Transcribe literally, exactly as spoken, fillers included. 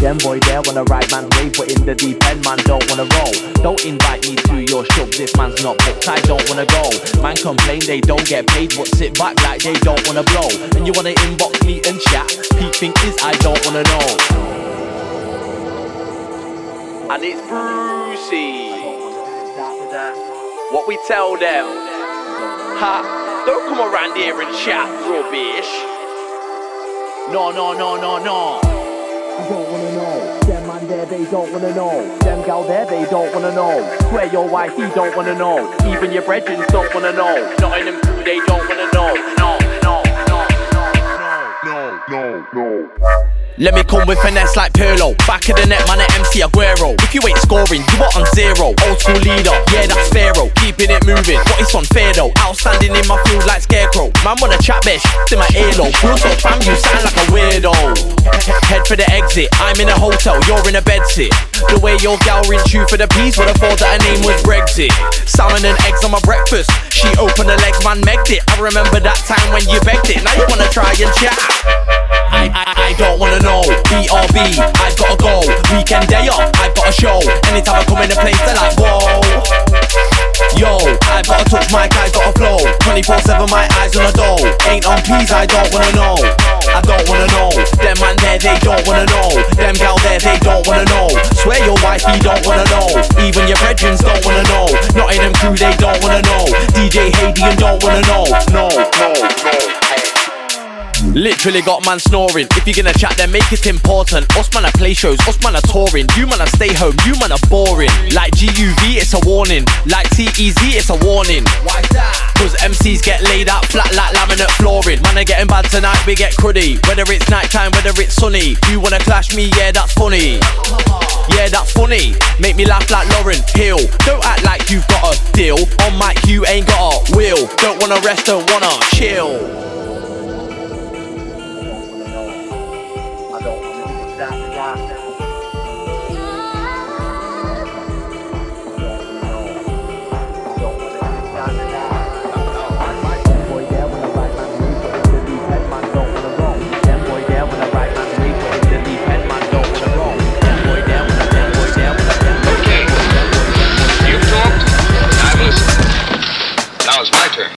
them boy there wanna ride man's wave, but in the deep end man don't wanna roll. Don't invite me to your shows, this man's not booked, I don't wanna go. Man complain they don't get paid, but sit back like they don't wanna blow. And you wanna inbox me and chat, peak thing is I don't wanna know. And it's Brucey. What we tell them? Ha, don't come around here and chat rubbish. No, no, no, no, no. I don't wanna know. Them man there, they don't wanna know. Them gal there, they don't wanna know. Swear your wife, he don't wanna know. Even your brethren don't wanna know. Not in them crew, they don't wanna know. No, no, no, no, no, no, no. Let me come with finesse like Pirlo. Back of the net, man, at M C Aguero. If you ain't scoring, you are on zero. Old school leader, yeah, that's Pharaoh. Keeping it moving, what is unfair though? Outstanding in my field like Scarecrow. Man wanna chat bitch, in my earlobe. Real talk fam, you sound like a weirdo. Head for the exit, I'm in a hotel, you're in a bedsit. The way your gal rinsed you for the peas, would have thought that her name was Brexit. Salmon and eggs on my breakfast, she opened her legs, man, megged it. I remember that time when you begged it, now you wanna try and chat. I, I, I don't wanna know. B R B, I've gotta go. Weekend day off, I've got a show. Anytime I come in the place, they're like, whoa. Yo, I've got a touch mic, I've got a flow. twenty-four seven, my eyes on the dough. Ain't on peas, I don't wanna know. I don't wanna know. Them man there, they don't wanna know. Them gal there, they don't wanna know. Swear your wife, he don't wanna know. Even your brethren don't wanna know. Not in them crew, they don't wanna know. D J Hadian don't wanna know. No, no, no. Literally got man snoring. If you're gonna chat then make it important. Us man are play shows, us man are touring. You man are stay home, you man are boring. Like G U V it's a warning. Like T E Z it's a warning. Why that? Cause M Cs get laid out flat like laminate flooring. Man are getting bad tonight, we get cruddy. Whether it's night time, whether it's sunny. You wanna clash me, yeah that's funny. Yeah that's funny. Make me laugh like Lauren Hill. Don't act like you've got a deal. On mic you ain't got a will. Don't wanna rest, don't wanna chill.